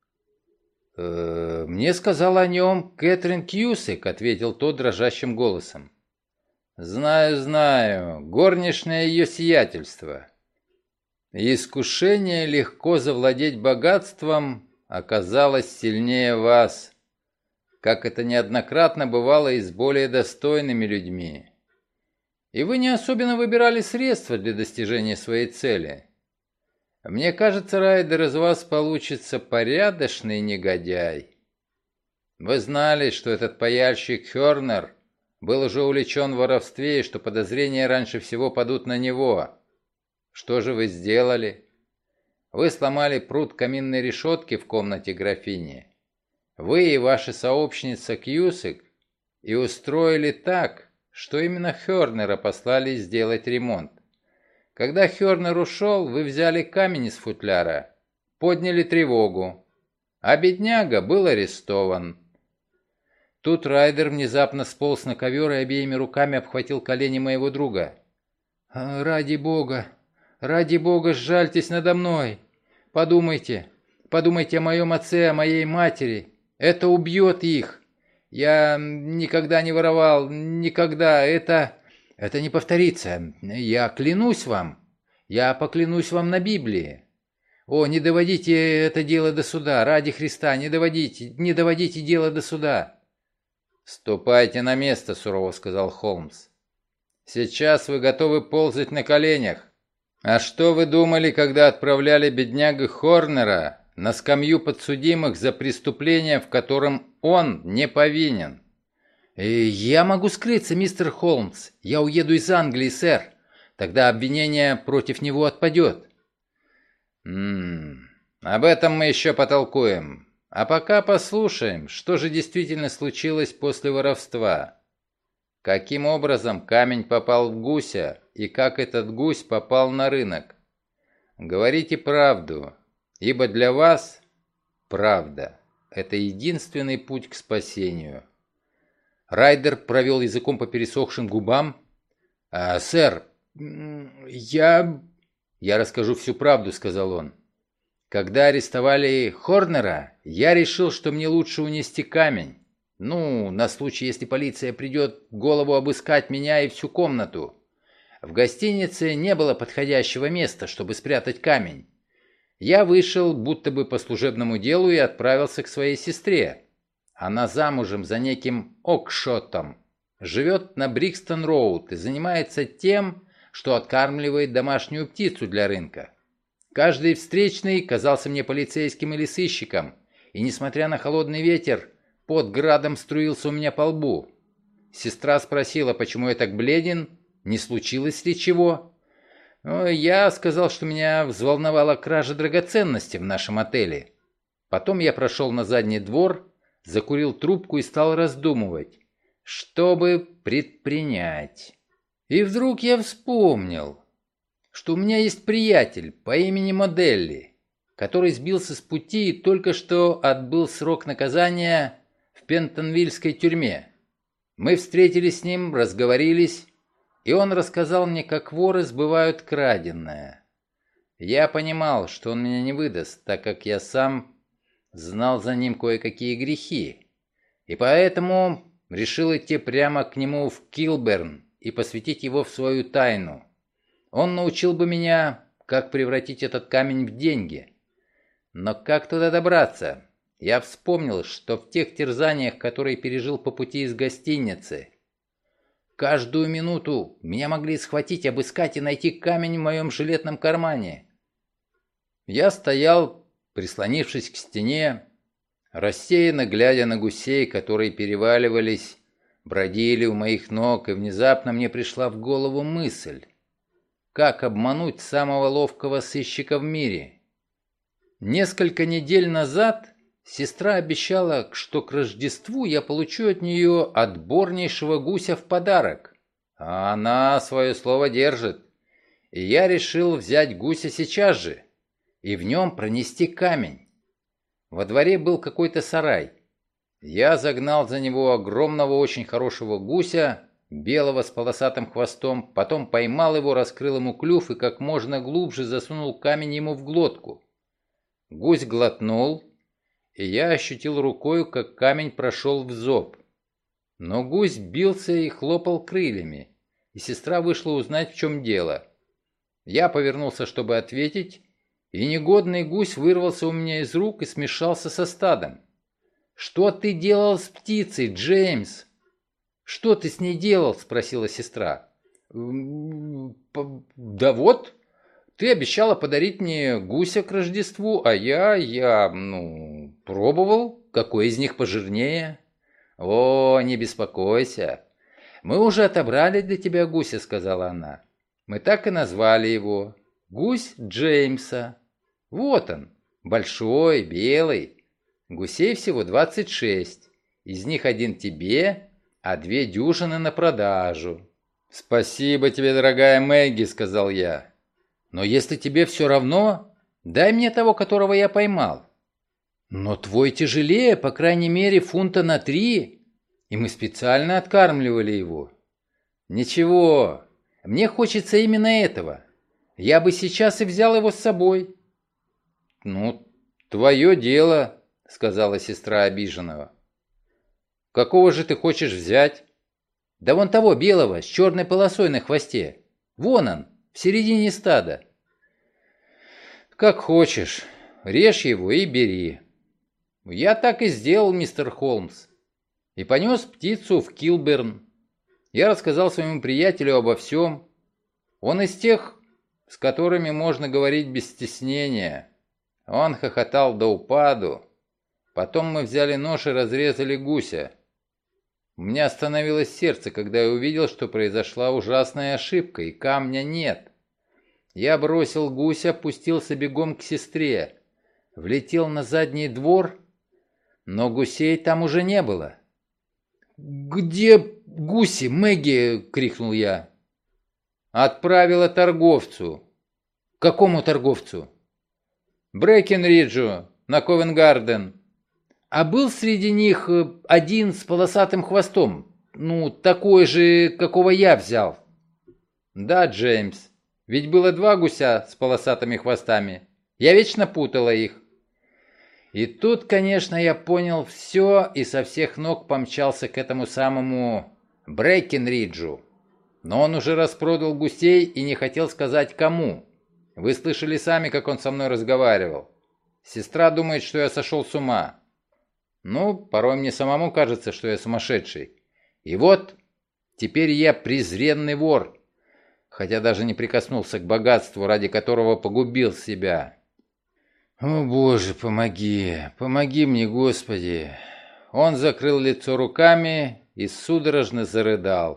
«Э, «Мне сказала о нем Кэтрин Кьюсик», — ответил тот дрожащим голосом. «Знаю, знаю, горничное ее сиятельство. Искушение легко завладеть богатством оказалось сильнее вас, как это неоднократно бывало и с более достойными людьми. И вы не особенно выбирали средства для достижения своей цели. Мне кажется, Райдер, из вас получится порядочный негодяй. Вы знали, что этот паяльщик Хёрнер был уже увлечен в воровстве и что подозрения раньше всего падут на него. Что же вы сделали? Вы сломали прут каминной решетки в комнате графини. Вы и ваша сообщница Кьюсик и устроили так, что именно Хёрнера послали сделать ремонт. Когда Хёрнер ушел, вы взяли камень из футляра, подняли тревогу, а бедняга был арестован. Тут Райдер внезапно сполз на ковер и обеими руками обхватил колени моего друга. «Ради бога, ради бога, сжальтесь надо мной. Подумайте, подумайте о моем отце, о моей матери. Это убьет их. Я никогда не воровал, никогда. Это... это не повторится. Я клянусь вам. Я поклянусь вам на Библии. О, не доводите это дело до суда. Ради Христа, не доводите, не доводите дело до суда». «Ступайте на место», — сурово сказал Холмс. «Сейчас вы готовы ползать на коленях. А что вы думали, когда отправляли беднягу Хорнера на скамью подсудимых за преступление, в котором он не повинен?» «Я могу скрыться, мистер Холмс. Я уеду из Англии, сэр. Тогда обвинение против него отпадет». «М-м, об этом мы еще потолкуем. А пока послушаем, что же действительно случилось после воровства. Каким образом камень попал в гуся и как этот гусь попал на рынок? Говорите правду, ибо для вас правда – это единственный путь к спасению». Райдер провел языком по пересохшим губам. «А, сэр, я... я расскажу всю правду», — сказал он. «Когда арестовали Хорнера, я решил, что мне лучше унести камень. Ну, на случай, если полиция придет в голову обыскать меня и всю комнату. В гостинице не было подходящего места, чтобы спрятать камень. Я вышел, будто бы по служебному делу, и отправился к своей сестре. Она замужем за неким Окшотом, живет на Брикстон-Роуд и занимается тем, что откармливает домашнюю птицу для рынка. Каждый встречный казался мне полицейским или сыщиком, и, несмотря на холодный ветер, пот градом струился у меня по лбу. Сестра спросила, почему я так бледен, не случилось ли чего. Я сказал, что меня взволновала кража драгоценностей в нашем отеле. Потом я прошел на задний двор, закурил трубку и стал раздумывать, что бы предпринять. И вдруг я вспомнил, что у меня есть приятель по имени Моделли, который сбился с пути и только что отбыл срок наказания в Пентонвильской тюрьме. Мы встретились с ним, разговорились, и он рассказал мне, как воры сбывают краденое. Я понимал, что он меня не выдаст, так как я сам знал за ним кое-какие грехи, и поэтому решил идти прямо к нему в Килберн и посвятить его в свою тайну. Он научил бы меня, как превратить этот камень в деньги. Но как туда добраться? Я вспомнил, что в тех терзаниях, которые пережил по пути из гостиницы, каждую минуту меня могли схватить, обыскать и найти камень в моем жилетном кармане. Я стоял, прислонившись к стене, рассеянно глядя на гусей, которые переваливались, бродили у моих ног, и внезапно мне пришла в голову мысль, как обмануть самого ловкого сыщика в мире. Несколько недель назад сестра обещала, что к Рождеству я получу от нее отборнейшего гуся в подарок. А она свое слово держит. И я решил взять гуся сейчас же и в нем пронести камень. Во дворе был какой-то сарай. Я загнал за него огромного, очень хорошего гуся, белого с полосатым хвостом, потом поймал его, раскрыл ему клюв и как можно глубже засунул камень ему в глотку. Гусь глотнул, и я ощутил рукою, как камень прошел в зоб. Но гусь бился и хлопал крыльями, и сестра вышла узнать, в чем дело. Я повернулся, чтобы ответить, и негодный гусь вырвался у меня из рук и смешался со стадом. «Что ты делал с птицей, Джеймс?» «Что ты с ней делал?» – спросила сестра. «Да вот, ты обещала подарить мне гуся к Рождеству, а я, я, ну, пробовал, какой из них пожирнее». «О, не беспокойся, мы уже отобрали для тебя гуся», – сказала она. «Мы так и назвали его. Гусь Джеймса. Вот он, большой, белый. Гусей всего двадцать шесть. Из них один тебе, а две дюжины на продажу». «Спасибо тебе, дорогая Мэгги», — сказал я. «Но если тебе все равно, дай мне того, которого я поймал». «Но твой тяжелее, по крайней мере, фунта на три, и мы специально откармливали его». «Ничего, мне хочется именно этого. Я бы сейчас и взял его с собой». «Ну, твое дело», — сказала сестра обиженного. «Какого же ты хочешь взять?» «Да вон того белого, с черной полосой на хвосте. Вон он, в середине стада». «Как хочешь, режь его и бери». «Я так и сделал, мистер Холмс, и понес птицу в Килберн. Я рассказал своему приятелю обо всем. Он из тех, с которыми можно говорить без стеснения». Он хохотал до упаду. Потом мы взяли нож и разрезали гуся. У меня остановилось сердце, когда я увидел, что произошла ужасная ошибка, и камня нет. Я бросил гуся, пустился бегом к сестре, влетел на задний двор, но гусей там уже не было. «Где гуси, Мэгги?» — крикнул я. «Отправила торговцу». «Какому торговцу?» «Брэкенриджу, на Ковенгарден». «А был среди них один с полосатым хвостом? Ну, такой же, какого я взял?» «Да, Джеймс, ведь было два гуся с полосатыми хвостами. Я вечно путала их». И тут, конечно, я понял все и со всех ног помчался к этому самому Брэкенриджу. Но он уже распродал гусей и не хотел сказать кому. Вы слышали сами, как он со мной разговаривал. Сестра думает, что я сошел с ума. Ну, порой мне самому кажется, что я сумасшедший. И вот, теперь я презренный вор, хотя даже не прикоснулся к богатству, ради которого погубил себя. О, Боже, помоги, помоги мне, Господи. Он закрыл лицо руками и судорожно зарыдал.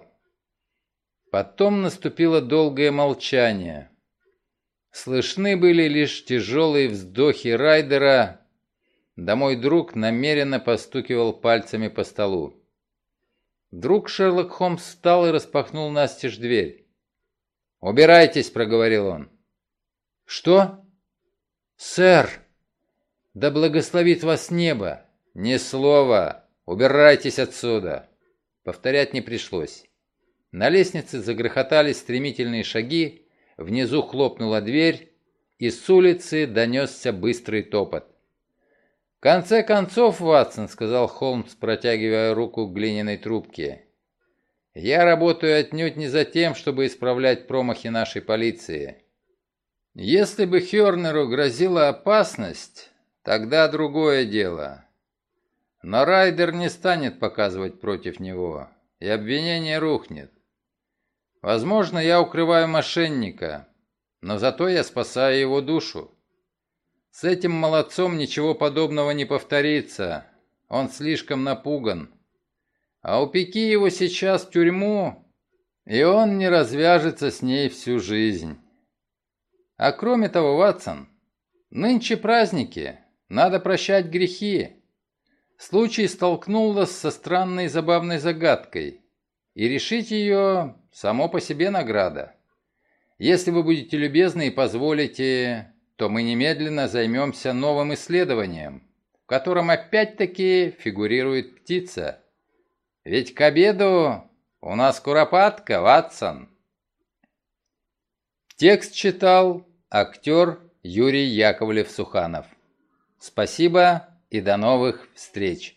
Потом наступило долгое молчание. Слышны были лишь тяжелые вздохи Райдера, да мой друг намеренно постукивал пальцами по столу. Вдруг Шерлок Холмс встал и распахнул настежь дверь. «Убирайтесь», — проговорил он. «Что?» «Сэр, да благословит вас небо!» «Ни слова! Убирайтесь отсюда!» Повторять не пришлось. На лестнице загрохотали стремительные шаги, внизу хлопнула дверь, и с улицы донесся быстрый топот. «В конце концов, Ватсон», — сказал Холмс, протягивая руку к глиняной трубке, — «я работаю отнюдь не за тем, чтобы исправлять промахи нашей полиции. Если бы Хёрнеру грозила опасность, тогда другое дело. Но Райдер не станет показывать против него, и обвинение рухнет. Возможно, я укрываю мошенника, но зато я спасаю его душу. С этим молодцом ничего подобного не повторится, он слишком напуган. А упеки его сейчас в тюрьму, и он не развяжется с ней всю жизнь. А кроме того, Ватсон, нынче праздники, надо прощать грехи. Случай столкнул нас со странной забавной загадкой, и решить ее само по себе награда. Если вы будете любезны и позволите, то мы немедленно займемся новым исследованием, в котором опять-таки фигурирует птица. Ведь к обеду у нас куропатка, Ватсон. Текст читал актер Юрий Яковлев-Суханов. Спасибо и до новых встреч!